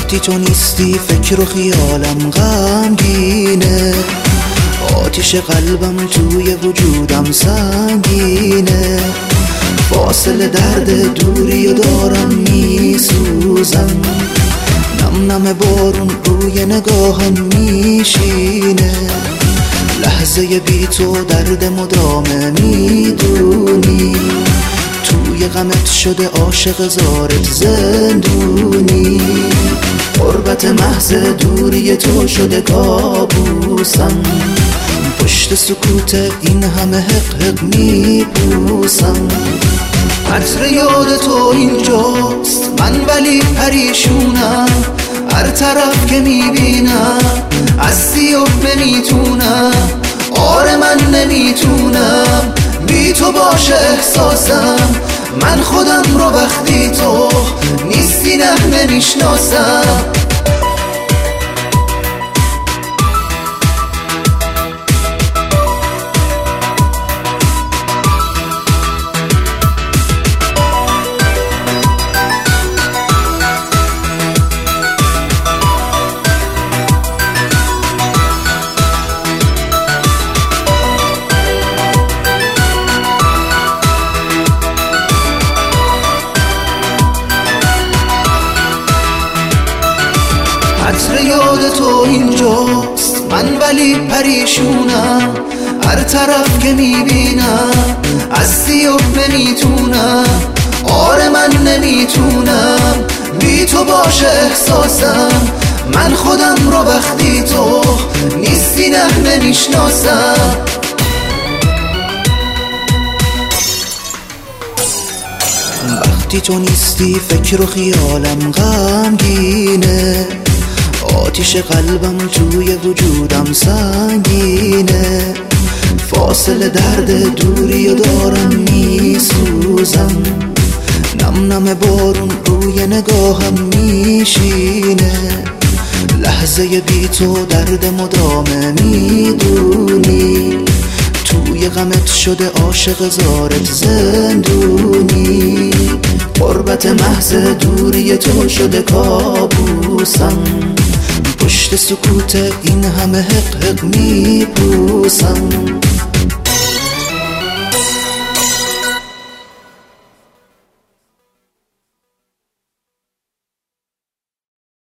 وقتی تو نیستی فکر و خیالم غمگینه، آتیش قلبم توی وجودم سنگینه، فاصله درد دوری و دارم میسوزم، نم نم بارون روی نگاهم میشینه، لحظه بی تو درد مدامه میدونی، توی غمت شده عاشق زارت زندونی، غربت محض دوری تو شده کابوسم، پشت سکوت این همه حق حق میپوسم، عطر یاد تو اینجاست من ولی پریشونم، هر طرف که میبینم از سیاه نمیتونم، آره من نمیتونم بی تو باشه احساسم، من خودم رو وقتی تو نیستی نه نمیشناسم. عطر یاد تو اینجاست من ولی پریشونم، هر طرف که میبینم از سیاه نمیتونم، آره من نمیتونم بی تو باشه احساسم، من خودم رو وقتی تو نیستی نه نمیشناسم. وقتی تو نیستی فکر و خیالم غمگینه، آتیش قلبم توی وجودم سنگینه، فاصله درد دوری و دارم میسوزم، نم نم بارون روی نگاهم میشینه، لحظه بی تو درد مدامه میدونی، توی غمت شده عاشق زارت زندونی، غربت محض دوری تو شده کابوسم، پشت سکوت این همه حق حق میپوسم.